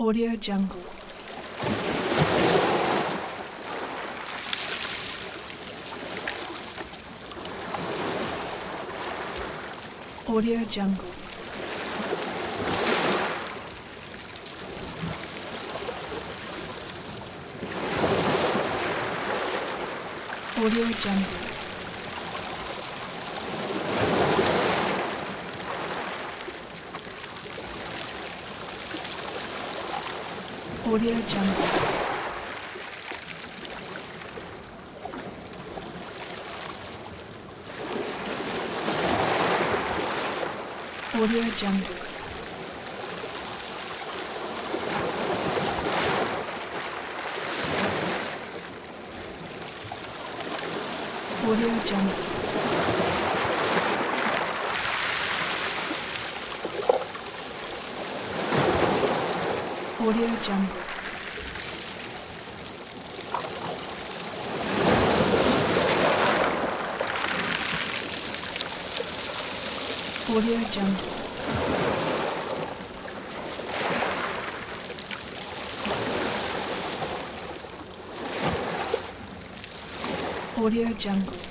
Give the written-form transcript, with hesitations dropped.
Audio Jungle. Audio Jungle. Audio Jungle. Audio Jungle. Audio Jungle. Audio Jungle. Audio Jungle. Audio Jungle. Audio Jungle.